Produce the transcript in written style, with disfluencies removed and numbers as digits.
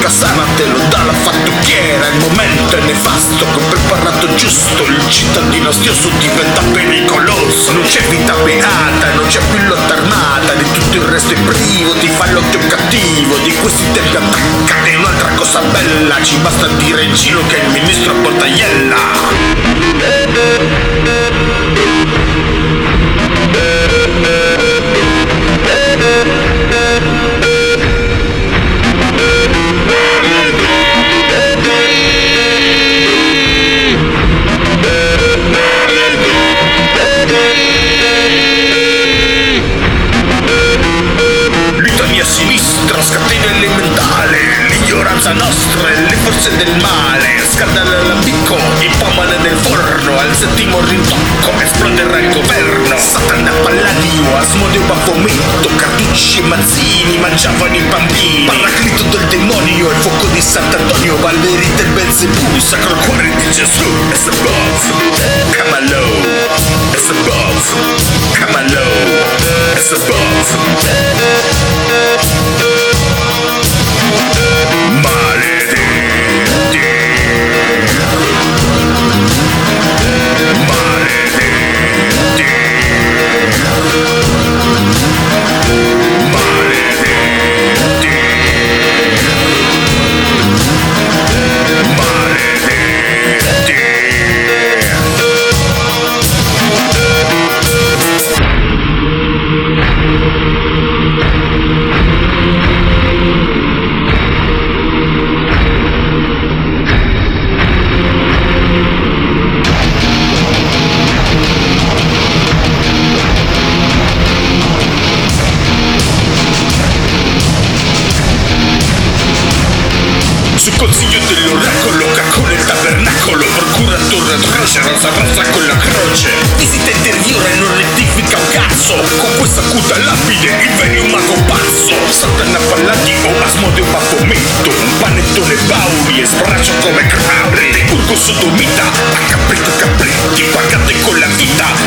Cassana te lo dà la fattucchiera. Il momento è nefasto, che ho preparato giusto. Il cittadino stioso diventa pericoloso. Non c'è vita beata, non c'è più lotta armata. Di tutto il resto è privo, ti fa l'occhio cattivo. Di questi tempi attacca è un'altra cosa bella. Ci basta dire in giro che il ministro a Litania sinistra, scatena elementale, l'ignoranza nostra e le forze del male. Scaldare l'ambicco, infamare nel forno, al settimo rintocco esploderà il governo. Satana Palladio, Asmodeo Baphometto, Carducci e Mazzini mangiavano i bambini. Paraclito del demonio, il fuoco di Sant'Antonio, Valveri del Belzebù, Sacro Cuore di Gesù. It's above, come on low. It's above, come on low. It's above. Su consiglio dell'oracolo, caccone il tabernacolo, procuratore atroce, rosa con la croce. Visita interiore e non rettifica un cazzo. Con questa acuta lapide il vero mago pazzo. Satana Palladio, Asmodeo Baphometto, un panettone Bauli e sbraccio come Crowley. Urco sodomita, a capricco capritti, pagate con la vita.